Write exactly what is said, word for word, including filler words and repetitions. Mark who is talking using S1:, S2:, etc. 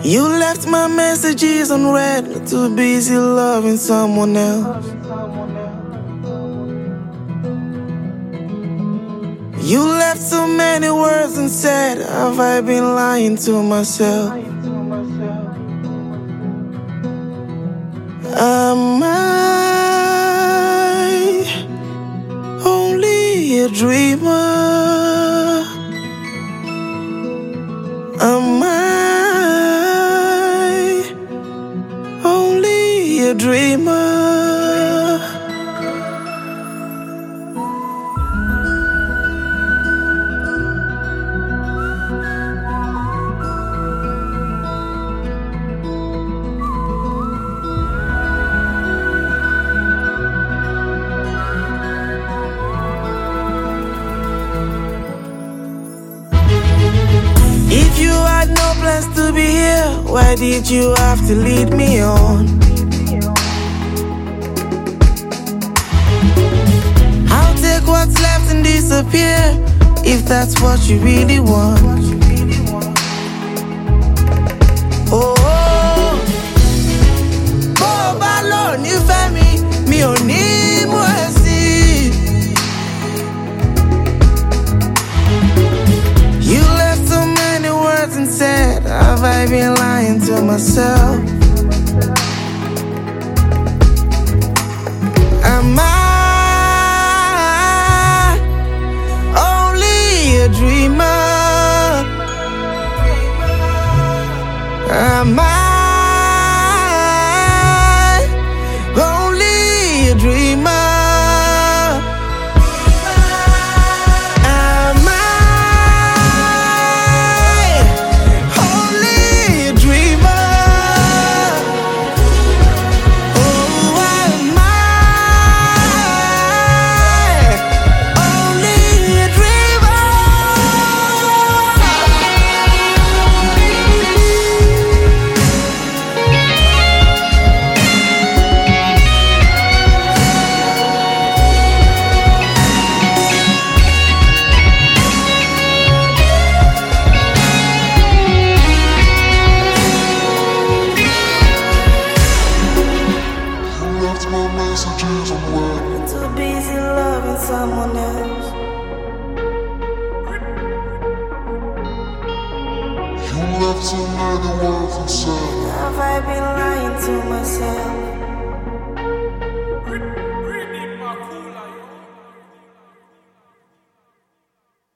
S1: You left my messages unread, too busy loving someone else. You left so many words unsaid. Have I been lying to myself? Am I only a dreamer? Am I only a dreamer? If you had no plans to be here, why did you have to lead me on? I'll take what's left and disappear, if that's what you really want. Oh, oh, bó bá lọ nífẹ̀ẹ́ mi, mi ò ní mú ẹ sí. You left so many words and said, have I been lying to myself? Am I only a dreamer? Am I only a dreamer? Too busy loving someone else.
S2: You left so many words unsaid.
S1: Have I been lying to myself?